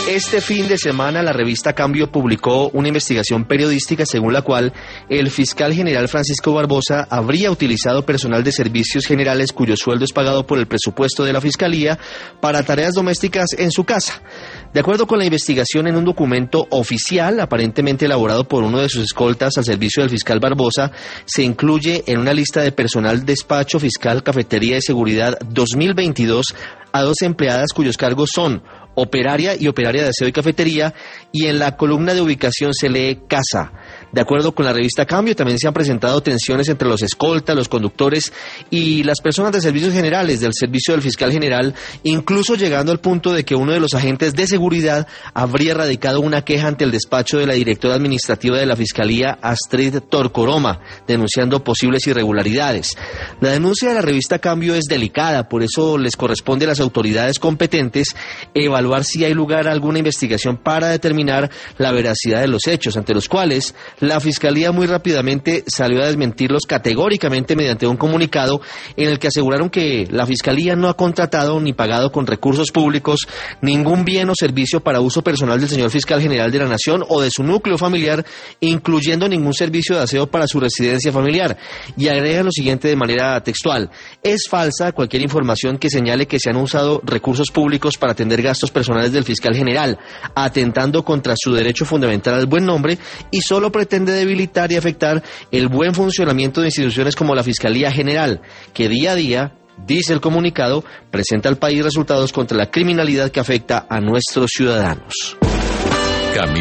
Este fin de semana la revista Cambio publicó una investigación periodística según la cual el fiscal general Francisco Barbosa habría utilizado personal de servicios generales cuyo sueldo es pagado por el presupuesto de la Fiscalía para tareas domésticas en su casa. De acuerdo con la investigación, en un documento oficial, aparentemente elaborado por uno de sus escoltas al servicio del fiscal Barbosa, se incluye en una lista de personal despacho fiscal, cafetería de seguridad 2022 a 2 empleadas cuyos cargos son operaria y operaria de aseo y cafetería, y en la columna de ubicación se lee casa. De acuerdo con la revista Cambio, también se han presentado tensiones entre los escoltas, los conductores y las personas de servicios generales del servicio del fiscal general, incluso llegando al punto de que uno de los agentes de seguridad habría radicado una queja ante el despacho de la directora administrativa de la Fiscalía, Astrid Torcoroma, denunciando posibles irregularidades. La denuncia de la revista Cambio es delicada, por eso les corresponde a las autoridades competentes evaluar si hay lugar a alguna investigación para determinar la veracidad de los hechos, ante los cuales la Fiscalía muy rápidamente salió a desmentirlos categóricamente mediante un comunicado en el que aseguraron que la Fiscalía no ha contratado ni pagado con recursos públicos ningún bien o servicio para uso personal del señor fiscal general de la Nación o de su núcleo familiar, incluyendo ningún servicio de aseo para su residencia familiar. Y agrega lo siguiente de manera textual: es falsa cualquier información que señale que se han usado recursos públicos para atender gastos personales del fiscal general, atentando contra su derecho fundamental al buen nombre, y solo pretende debilitar y afectar el buen funcionamiento de instituciones como la Fiscalía General, que día a día, dice el comunicado, presenta al país resultados contra la criminalidad que afecta a nuestros ciudadanos.